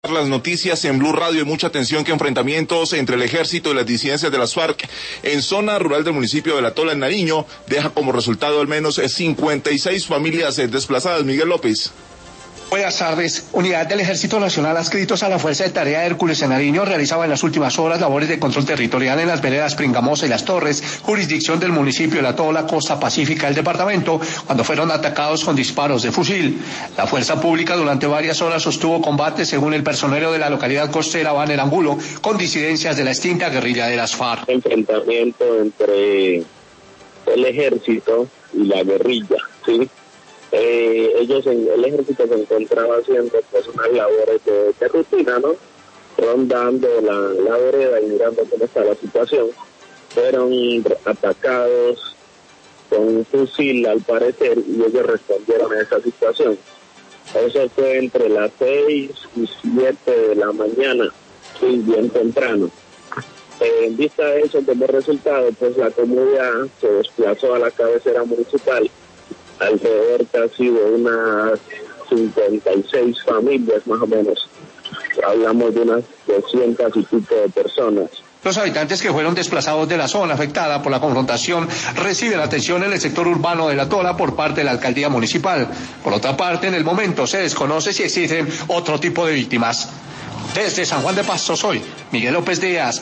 Las noticias en Blue Radio. Hay mucha atención que enfrentamientos entre el ejército y las disidencias de las FARC en zona rural del municipio de La Tola, en Nariño, deja como resultado al menos 56 familias desplazadas. Miguel López. Buenas tardes. Unidad del Ejército Nacional adscritos a la Fuerza de Tarea Hércules en Nariño realizaba en las últimas horas labores de control territorial en las veredas Pringamosa y Las Torres, jurisdicción del municipio de La Tola, costa pacífica del departamento, cuando fueron atacados con disparos de fusil. La fuerza pública durante varias horas sostuvo combate, según el personero de la localidad costera, Banner Angulo, con disidencias de la extinta guerrilla de las FARC. Enfrentamiento entre el ejército y la guerrilla, ¿sí? El ejército se encontraba haciendo pues unas labores de rutina, ¿no? Rondando la vereda y mirando cómo está la situación. Fueron atacados con un fusil al parecer y ellos respondieron a esa situación. Eso fue entre las 6 y 7 de la mañana, sí, bien temprano. En vista de eso, como resultado, pues la comunidad se desplazó a la cabecera municipal. Alrededor casi de unas 56 familias más o menos. Hablamos de unas 200 y pico de personas. Los habitantes que fueron desplazados de la zona afectada por la confrontación reciben atención en el sector urbano de La Tola por parte de la alcaldía municipal. Por otra parte, en el momento se desconoce si existen otro tipo de víctimas. Desde San Juan de Pasto soy Miguel López Díaz,